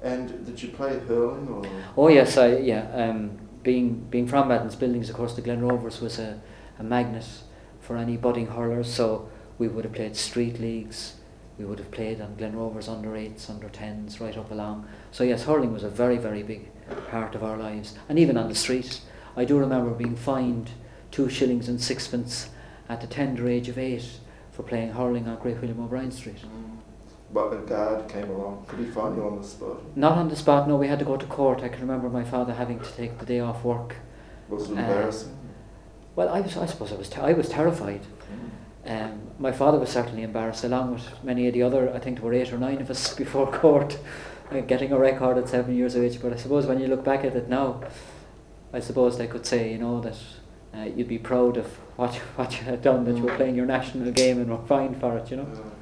And did you play hurling or? Oh yes, being from Madden's Buildings, of course, the Glen Rovers was a magnet for any budding hurlers. So we would have played street leagues. We would have played on Glen Rovers under 8s, under 10s, right up along. So yes, hurling was a very, very big part of our lives. And even on the street, I do remember being fined 2 shillings and 6pence at the tender age of 8 for playing hurling on Great William O'Brien Street. But a guard came along. Could he find you on the spot? Not on the spot, no. We had to go to court. I can remember my father having to take the day off work. Was it embarrassing? Well, I suppose I was terrified. My father was certainly embarrassed, along with many of the other. I think there were 8 or 9 of us before court, getting a record at 7 years of age. But I suppose when you look back at it now, I suppose they could say, that you'd be proud of what you had done, that you were playing your national game and were fined for it,